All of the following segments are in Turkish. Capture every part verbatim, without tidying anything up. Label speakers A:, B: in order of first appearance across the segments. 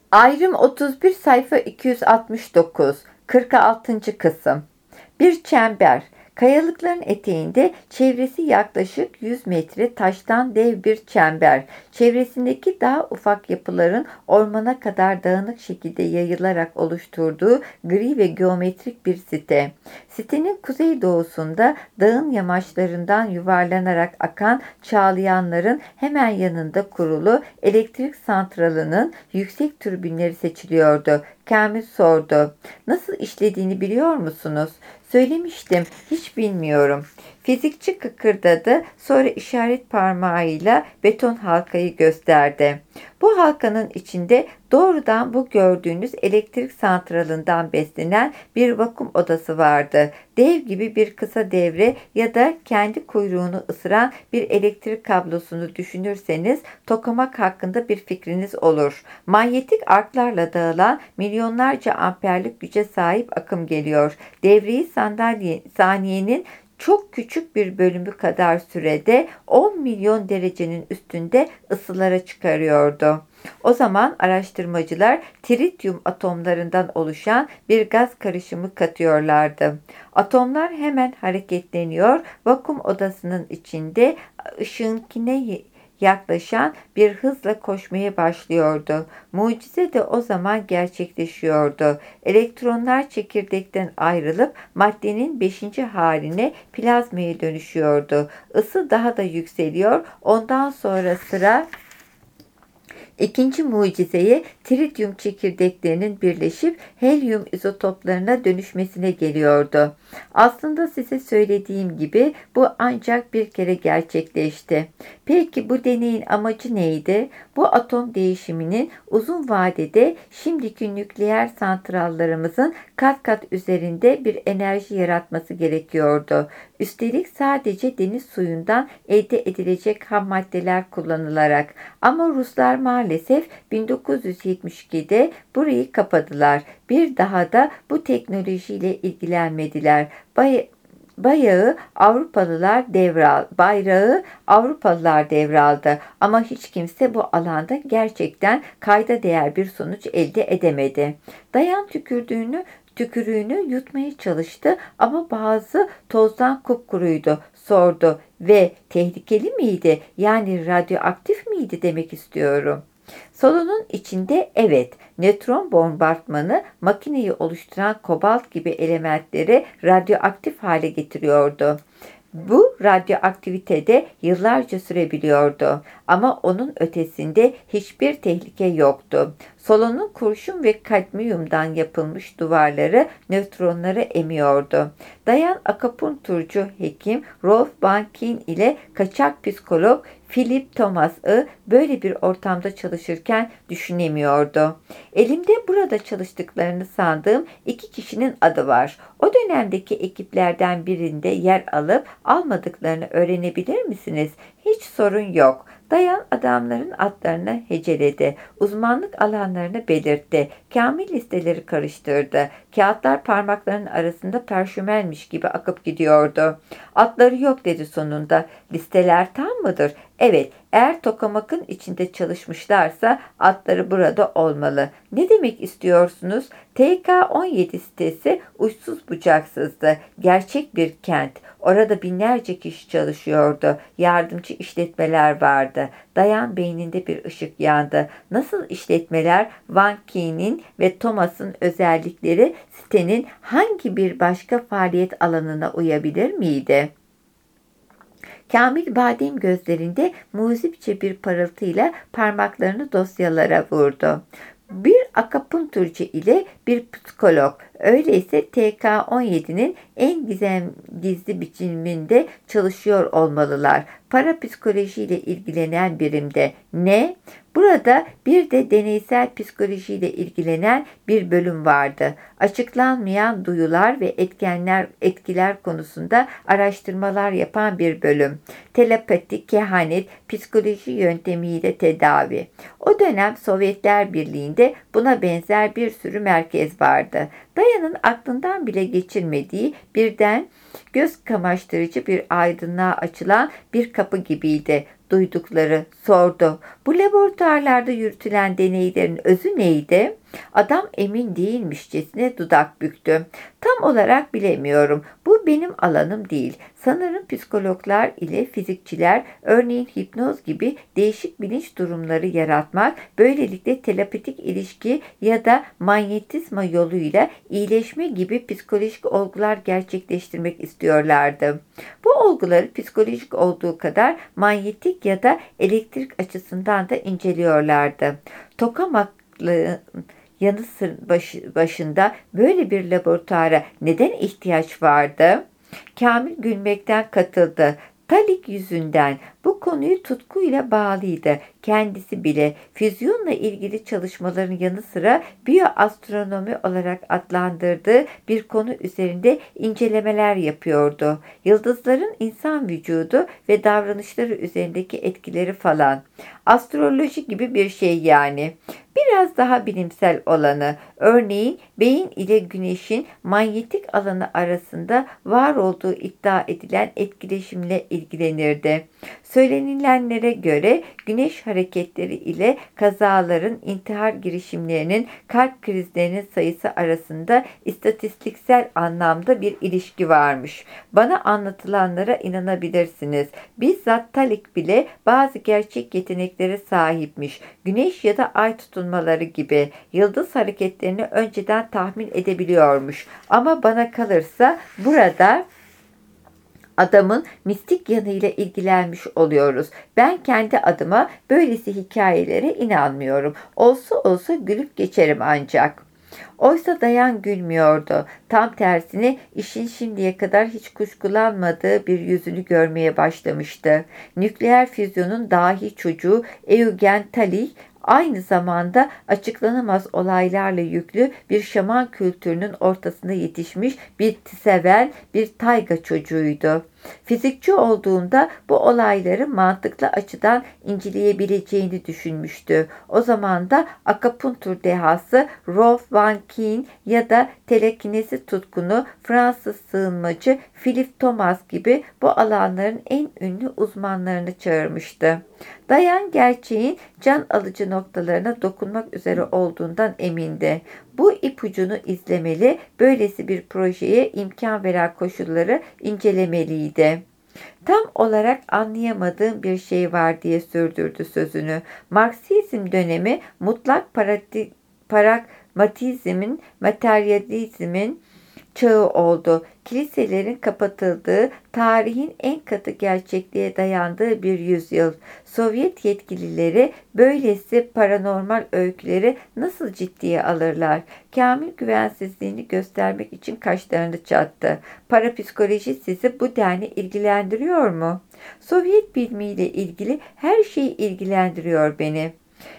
A: Ayrım otuz bir sayfa iki yüz altmış dokuz kırk altıncı kısım. Bir çember. Kayalıkların eteğinde çevresi yaklaşık yüz metre taştan dev bir çember. Çevresindeki daha ufak yapıların ormana kadar dağınık şekilde yayılarak oluşturduğu gri ve geometrik bir site. Sitenin kuzeydoğusunda dağın yamaçlarından yuvarlanarak akan Çağlayanların hemen yanında kurulu elektrik santralının yüksek türbinleri seçiliyordu. Kamil sordu. Nasıl işlediğini biliyor musunuz? Söylemiştim, hiç bilmiyorum. Fizikçi kıkırdadı, sonra işaret parmağıyla beton halkayı gösterdi. Bu halkanın içinde doğrudan bu gördüğünüz elektrik santralından beslenen bir vakum odası vardı. Dev gibi bir kısa devre ya da kendi kuyruğunu ısıran bir elektrik kablosunu düşünürseniz tokamak hakkında bir fikriniz olur. Manyetik arklarla dağılan milyonlarca amperlik güce sahip akım geliyor. Devreyi sandalye, saniyenin çok küçük bir bölümü kadar sürede on milyon derecenin üstünde ısılara çıkarıyordu. O zaman araştırmacılar trityum atomlarından oluşan bir gaz karışımı katıyorlardı. Atomlar hemen hareketleniyor, vakum odasının içinde ışığınkine yaklaşan bir hızla koşmaya başlıyordu. Mucize de o zaman gerçekleşiyordu. Elektronlar çekirdekten ayrılıp maddenin beşinci haline plazmaya dönüşüyordu. Isı daha da yükseliyor. Ondan sonra sıra İkinci mucizeye trityum çekirdeklerinin birleşip helyum izotoplarına dönüşmesine geliyordu. Aslında size söylediğim gibi bu ancak bir kere gerçekleşti. Peki bu deneyin amacı neydi? Bu atom değişiminin uzun vadede şimdiki nükleer santrallarımızın kat kat üzerinde bir enerji yaratması gerekiyordu. Üstelik sadece deniz suyundan elde edilecek ham maddeler kullanılarak. Ama Ruslar maalesef bin dokuz yüz yetmiş ikide burayı kapadılar. Bir daha da bu teknolojiyle ilgilenmediler. Bay Bayağı Avrupalılar devral, bayrağı Avrupalılar devraldı ama hiç kimse bu alanda gerçekten kayda değer bir sonuç elde edemedi. Dayan tükürdüğünü tükürüğünü yutmaya çalıştı ama bazı tozdan kupkuruydu. Sordu ve tehlikeli miydi? Yani radyoaktif miydi demek istiyorum. Salonun içinde evet, nötron bombartmanı makineyi oluşturan kobalt gibi elementleri radyoaktif hale getiriyordu. Bu radyoaktivite de yıllarca sürebiliyordu ama onun ötesinde hiçbir tehlike yoktu. Salonun kurşun ve kadmiyumdan yapılmış duvarları nötronları emiyordu. Dayan akupunkturcu hekim Rolf Bankin ile kaçak psikolog Philip Thomas'ı böyle bir ortamda çalışırken düşünemiyordu. Elimde burada çalıştıklarını sandığım iki kişinin adı var. O dönemdeki ekiplerden birinde yer alıp almadıklarını öğrenebilir misiniz? Hiç sorun yok. Dayan adamların adlarını heceledi. Uzmanlık alanlarını belirtti. Kamil listeleri karıştırdı. Kağıtlar parmaklarının arasında parşömenmiş gibi akıp gidiyordu. Atları yok dedi sonunda. Listeler tam mıdır? Evet, eğer tokamakın içinde çalışmışlarsa atları burada olmalı. Ne demek istiyorsunuz? T K on yedi sitesi uçsuz bucaksızdı. Gerçek bir kent. Orada binlerce kişi çalışıyordu. Yardımcı işletmeler vardı. Dayan beyninde bir ışık yandı. Nasıl işletmeler? Van Key'nin ve Thomas'ın özellikleri sitenin hangi bir başka faaliyet alanına uyabilir miydi? Kamil badem gözlerinde muzipçe bir parıltıyla parmaklarını dosyalara vurdu. Bir akupunkturcu ile bir psikolog. Öyleyse T K on yedinin en gizem, gizli biçiminde çalışıyor olmalılar. Parapsikolojiyle ilgilenen birimde. Ne? Burada bir de deneysel psikolojiyle ilgilenen bir bölüm vardı. Açıklanmayan duyular ve etkenler, etkiler konusunda araştırmalar yapan bir bölüm. Telepati, kehanet, psikoloji yöntemiyle tedavi. O dönem Sovyetler Birliği'nde buna benzer bir sürü merkez vardı. Dayan'ın aklından bile geçirmediği birden göz kamaştırıcı bir aydınlığa açılan bir kapı gibiydi. duydukları sordu. Bu laboratuvarlarda yürütülen deneylerin özü neydi? Adam emin değilmişçesine dudak büktü. Tam olarak bilemiyorum. Bu benim alanım değil. Sanırım psikologlar ile fizikçiler örneğin hipnoz gibi değişik bilinç durumları yaratmak, böylelikle telepatik ilişki ya da manyetizma yoluyla iyileşme gibi psikolojik olgular gerçekleştirmek istiyorlardı. Bu olguları psikolojik olduğu kadar manyetik ya da elektrik açısından da inceliyorlardı. Tokamaklı yanı başında böyle bir laboratuvara neden ihtiyaç vardı? Kamil gülmekten katıldı. Talik yüzünden bu konuyu tutkuyla bağlıydı. Kendisi bile füzyonla ilgili çalışmaların yanı sıra biyoastronomi olarak adlandırdığı bir konu üzerinde incelemeler yapıyordu. Yıldızların insan vücudu ve davranışları üzerindeki etkileri falan. Astroloji gibi bir şey yani. Biraz daha bilimsel olanı, örneğin beyin ile güneşin manyetik alanı arasında var olduğu iddia edilen etkileşimle ilgilenirdi. Söylenilenlere göre güneş hareketleri ile kazaların, intihar girişimlerinin, kalp krizlerinin sayısı arasında istatistiksel anlamda bir ilişki varmış. Bana anlatılanlara inanabilirsiniz. Bizzat Talik bile bazı gerçek yeteneklere sahipmiş. Güneş ya da ay tutunmaları gibi yıldız hareketlerini önceden tahmin edebiliyormuş. Ama bana kalırsa burada adamın mistik yanıyla ilgilenmiş oluyoruz. Ben kendi adıma böylesi hikayelere inanmıyorum. Olsa olsa gülüp geçerim ancak. Oysa Dayan gülmüyordu. Tam tersine işin şimdiye kadar hiç kuşkulanmadığı bir yüzünü görmeye başlamıştı. Nükleer füzyonun dahi çocuğu Eugen Talik aynı zamanda açıklanamaz olaylarla yüklü bir şaman kültürünün ortasında yetişmiş bir seven bir tayga çocuğuydu. Fizikçi olduğunda bu olayları mantıklı açıdan inceleyebileceğini düşünmüştü. O zaman da akupunktur dehası Rolf Van Kien ya da telekinezi tutkunu Fransız sığınmacı Philip Thomas gibi bu alanların en ünlü uzmanlarını çağırmıştı. Dayan gerçeğin can alıcı noktalarına dokunmak üzere olduğundan emindi. Bu ipucunu izlemeli, böylesi bir projeye imkan veren koşulları incelemeliydi. Tam olarak anlayamadığım bir şey var diye sürdürdü sözünü. Marksizm dönemi mutlak pragmatizmin, materyalizmin çağı oldu. Kiliselerin kapatıldığı, tarihin en katı gerçekliğe dayandığı bir yüzyıl. Sovyet yetkilileri böylesi paranormal öyküleri nasıl ciddiye alırlar? Kamil güvensizliğini göstermek için kaşlarını çattı. Parapsikoloji sizi bu denli ilgilendiriyor mu? Sovyet bilimiyle ilgili her şey ilgilendiriyor beni.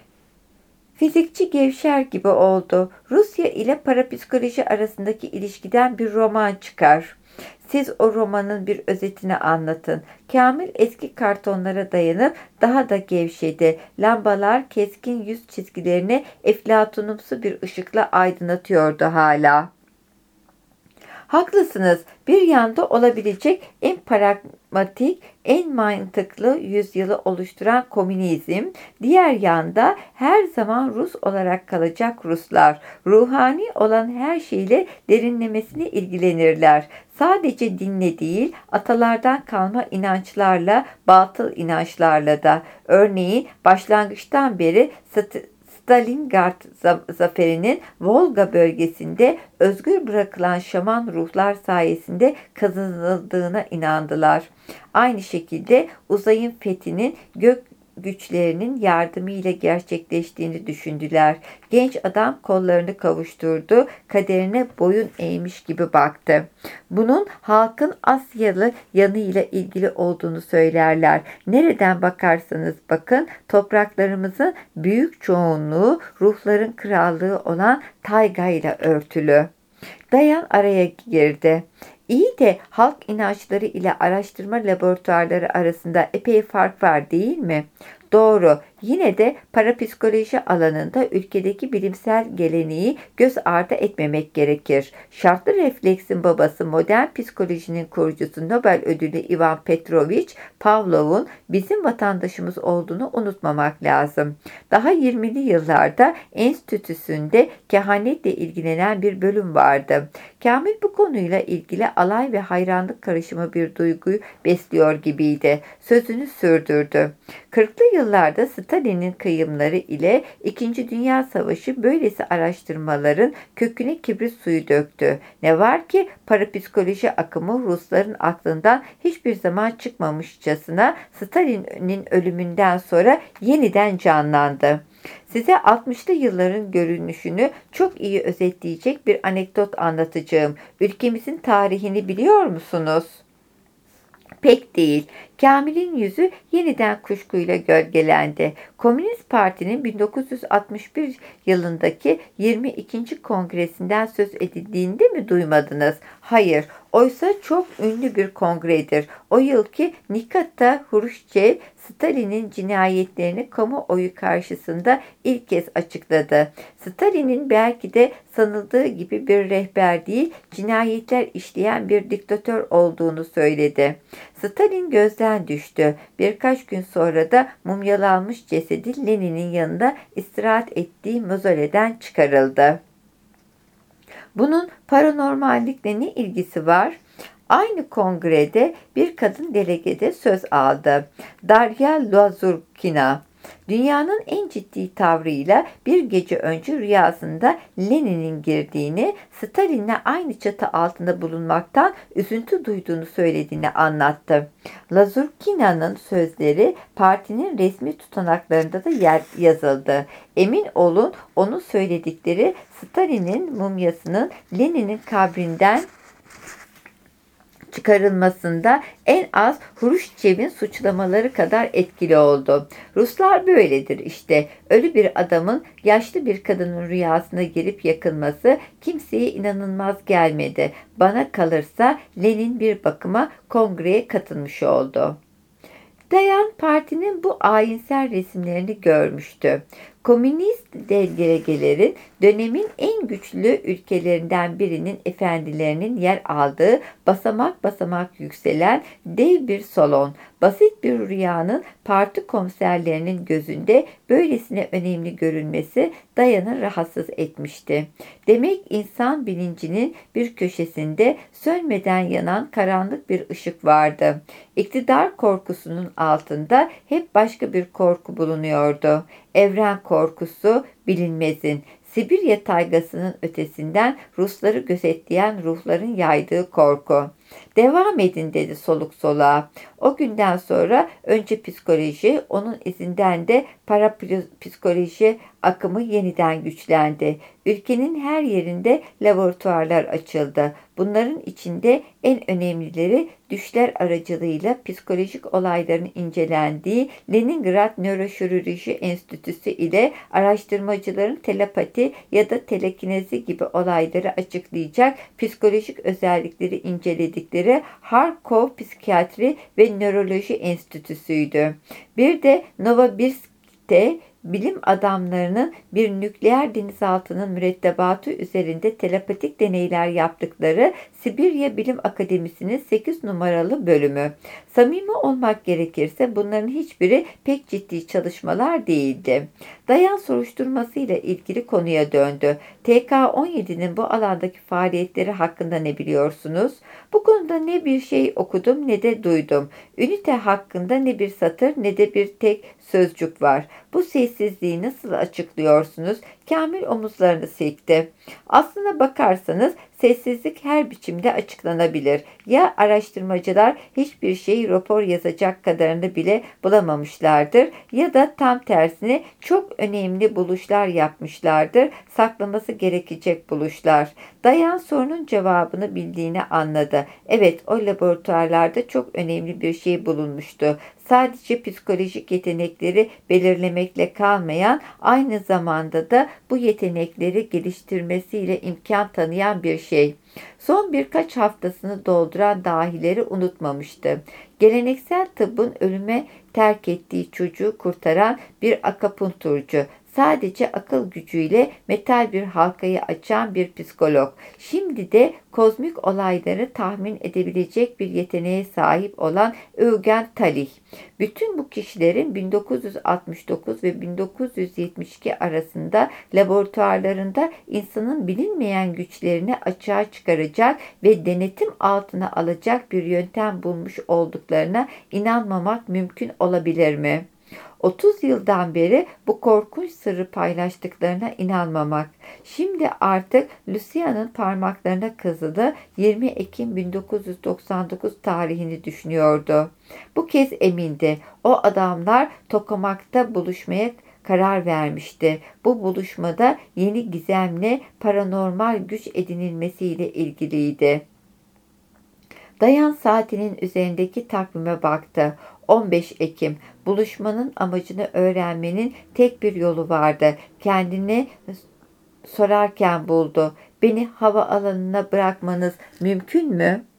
A: Fizikçi gevşer gibi oldu. Rusya ile parapsikoloji arasındaki ilişkiden bir roman çıkar. Siz o romanın bir özetini anlatın. Kamil eski kartonlara dayanıp daha da gevşedi. Lambalar keskin yüz çizgilerini eflatunumsu bir ışıkla aydınlatıyordu hala. Haklısınız. Bir yanda olabilecek en pragmatik, en mantıklı yüzyılı oluşturan komünizm, diğer yanda her zaman Rus olarak kalacak Ruslar. Ruhani olan her şeyle derinlemesine ilgilenirler. Sadece dinle değil, atalardan kalma inançlarla, batıl inançlarla da. Örneğin başlangıçtan beri Stalingrad zaferinin Volga bölgesinde özgür bırakılan şaman ruhlar sayesinde kazanıldığına inandılar. Aynı şekilde uzayın fethinin gök güçlerinin yardımıyla gerçekleştiğini düşündüler. Genç adam kollarını kavuşturdu, kaderine boyun eğmiş gibi baktı. Bunun halkın Asyalı yanıyla ilgili olduğunu söylerler. Nereden bakarsanız bakın, topraklarımızın büyük çoğunluğu ruhların krallığı olan tayga ile örtülü. Dayan araya girdi. İyi de halk inançları ile araştırma laboratuvarları arasında epey fark var değil mi? Doğru. Yine de parapsikoloji alanında ülkedeki bilimsel geleneği göz ardı etmemek gerekir. Şartlı refleksin babası modern psikolojinin kurucusu Nobel ödüllü Ivan Petrovich Pavlov'un bizim vatandaşımız olduğunu unutmamak lazım. Daha yirmili yıllarda enstitüsünde kehanetle ilgilenen bir bölüm vardı. Kamil bu konuyla ilgili alay ve hayranlık karışımı bir duyguyu besliyor gibiydi. Sözünü sürdürdü. kırklı yıllarda Stalin'in kıyımları ile İkinci Dünya Savaşı böylesi araştırmaların köküne kibrit suyu döktü. Ne var ki parapsikoloji akımı Rusların aklından hiçbir zaman çıkmamışçasına Stalin'in ölümünden sonra yeniden canlandı. Size altmışlı yılların görünüşünü çok iyi özetleyecek bir anekdot anlatacağım. Ülkemizin tarihini biliyor musunuz? Pek değil. Kamil'in yüzü yeniden kuşkuyla gölgelendi. Komünist Parti'nin bin dokuz yüz altmış bir yılındaki yirmi ikinci kongresinden söz edildiğinde mi duymadınız? Hayır. Oysa çok ünlü bir kongredir. O yılki Nikita Hruşçev, Stalin'in cinayetlerini kamuoyu karşısında ilk kez açıkladı. Stalin'in belki de sanıldığı gibi bir rehber değil, cinayetler işleyen bir diktatör olduğunu söyledi. Stalin gözden düştü. Birkaç gün sonra da mumyalanmış cesedi Lenin'in yanında istirahat ettiği mozoleden çıkarıldı. Bunun paranormallikle ne ilgisi var? Aynı kongrede bir kadın delegede söz aldı. Darya Lazurkina. Dünyanın en ciddi tavrıyla bir gece önce rüyasında Lenin'in girdiğini, Stalin'le aynı çatı altında bulunmaktan üzüntü duyduğunu söylediğini anlattı. Lazurkina'nın sözleri partinin resmi tutanaklarında da yer yazıldı. Emin olun onun söyledikleri Stalin'in mumyasının Lenin'in kabrinden çıkarılmasında en az Hruşçev'in suçlamaları kadar etkili oldu. Ruslar böyledir işte. Ölü bir adamın yaşlı bir kadının rüyasına girip yakılması kimseye inanılmaz gelmedi. Bana kalırsa Lenin bir bakıma kongreye katılmış oldu. Dayan partinin bu ayinsel resimlerini görmüştü. Komünist delegelerin dönemin en güçlü ülkelerinden birinin efendilerinin yer aldığı basamak basamak yükselen dev bir salon, basit bir rüyanın parti komiserlerinin gözünde böylesine önemli görünmesi Dayan'ı rahatsız etmişti. Demek insan bilincinin bir köşesinde sönmeden yanan karanlık bir ışık vardı. İktidar korkusunun altında hep başka bir korku bulunuyordu. Evren korkusu, bilinmezin, Sibirya taygasının ötesinden Rusları gözetleyen ruhların yaydığı korku. Devam edin dedi soluk soluğa. O günden sonra önce psikoloji, onun izinden de parapsikoloji akımı yeniden güçlendi. Ülkenin her yerinde laboratuvarlar açıldı. Bunların içinde en önemlileri düşler aracılığıyla psikolojik olayların incelendiği Leningrad Nöroşirurji Enstitüsü ile araştırmacıların telepati ya da telekinezi gibi olayları açıklayacak psikolojik özellikleri inceledikleri Harkov Psikiyatri ve Nöroloji Enstitüsü'ydü. Bir de Novosibirsk'te bilim adamlarının bir nükleer denizaltının mürettebatı üzerinde telepatik deneyler yaptıkları Sibirya Bilim Akademisi'nin sekiz numaralı bölümü. Samimi olmak gerekirse bunların hiçbiri pek ciddi çalışmalar değildi. Dayan soruşturmasıyla ilgili konuya döndü. T K on yedi'nin bu alandaki faaliyetleri hakkında ne biliyorsunuz? Bu konuda ne bir şey okudum ne de duydum. Ünite hakkında ne bir satır ne de bir tek sözcük var. Bu sessizliği nasıl açıklıyorsunuz? Kamil omuzlarını silkti. Aslına bakarsanız sessizlik her biçimde açıklanabilir. Ya araştırmacılar hiçbir şey rapor yazacak kadarını bile bulamamışlardır ya da tam tersine çok önemli buluşlar yapmışlardır. Saklaması gerekecek buluşlar. Dayan sorunun cevabını bildiğini anladı. Evet, o laboratuvarlarda çok önemli bir şey bulunmuştu. Sadece psikolojik yetenekleri belirlemekle kalmayan, aynı zamanda da bu yetenekleri geliştirmesiyle imkan tanıyan bir şey. Son birkaç haftasını dolduran dahileri unutmamıştı. Geleneksel tıbbın ölüme terk ettiği çocuğu kurtaran bir akupunkturcu, sadece akıl gücüyle metal bir halkayı açan bir psikolog, şimdi de kozmik olayları tahmin edebilecek bir yeteneğe sahip olan Eugen Talih. Bütün bu kişilerin bin dokuz yüz altmış dokuz ve bin dokuz yüz yetmiş iki arasında laboratuvarlarında insanın bilinmeyen güçlerini açığa çıkaracak ve denetim altına alacak bir yöntem bulmuş olduklarına inanmamak mümkün olabilir mi? otuz yıldan beri bu korkunç sırrı paylaştıklarına inanmamak. Şimdi artık Lucia'nın parmaklarına kazılı yirmi Ekim bin dokuz yüz doksan dokuz tarihini düşünüyordu. Bu kez emindi. O adamlar Tokamak'ta buluşmaya karar vermişti. Bu buluşmada yeni gizemli paranormal güç edinilmesiyle ilgiliydi. Dayan saatinin üzerindeki takvime baktı. on beş Ekim. Buluşmanın amacını öğrenmenin tek bir yolu vardı. Kendini sorarken buldu. Beni hava alanına bırakmanız mümkün mü?